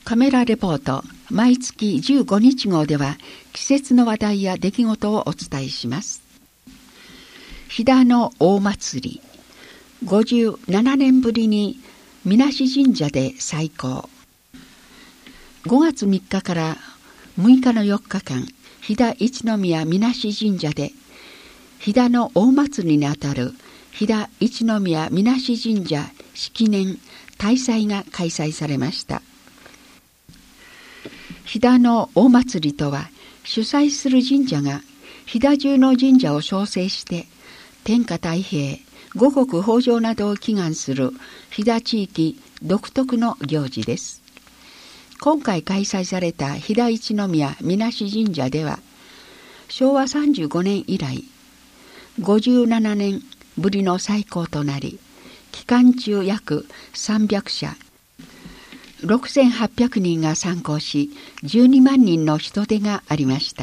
カメラレポート毎月15日号では季節の話題や出来事をお伝えします。飛騨の大祭り、57年ぶりにみなし神社で再興。5月3日から6日の4日間、飛騨一宮みなし神社で飛騨の大祭りにあたる飛騨一宮みなし神社式年大祭が開催されました。飛騨の大祭りとは、主催する神社が飛騨中の神社を招請して天下太平、五穀豊穣などを祈願する飛騨地域独特の行事です。今回開催された飛騨一宮みなし神社では、昭和35年以来57年ぶりの再興となり、期間中約300社6800人が参加し、12万人の人出がありました。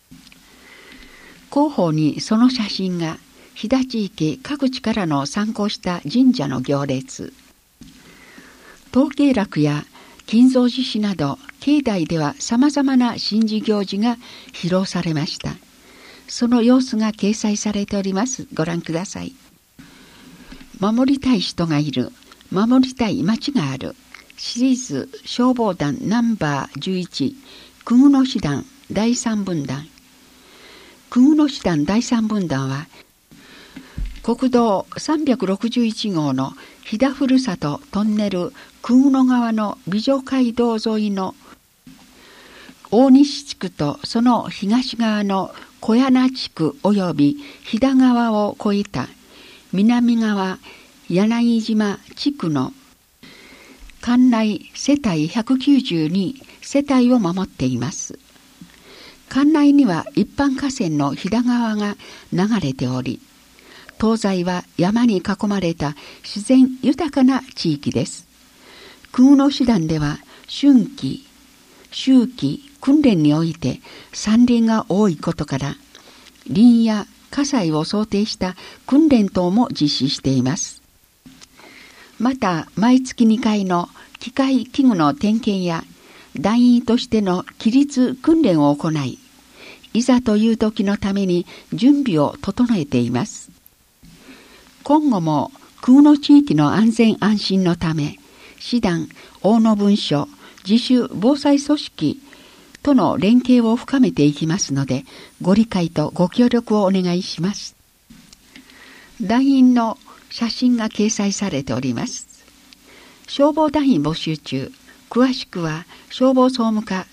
広報にその写真が飛騨地域各地からの参加した神社の行列。統計楽や金蔵獅子など境内ではさまざまな神事行事が披露されました。その様子が掲載されております。ご覧ください。守りたい人がいる、守りたい町がある。シリーズ消防団ナンバー11、久久野師団第3分団。久久野師団第3分団は、国道361号の飛騨ふるさとトンネル久久野川の美女街道沿いの大西地区とその東側の小柳地区及び飛騨川を越えた南側柳島地区の管内世帯192世帯を守っています。管内には一般河川の飛騨川が流れており、東西は山に囲まれた自然豊かな地域です。久久野師団では春季、秋季訓練において山林が多いことから、林や火災を想定した訓練等も実施しています。また毎月2回の機械器具の点検や団員としての規律訓練を行い、いざという時のために準備を整えています。今後も久久野地域の安全安心のため、師団、大野分署、自主防災組織との連携を深めていきますので、ご理解とご協力をお願いします。団員の写真が掲載されております。消防団員募集中。詳しくは消防総務課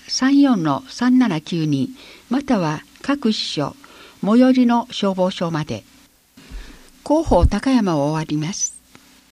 34-3792 または各支所最寄りの消防署まで。広報高山を終わります。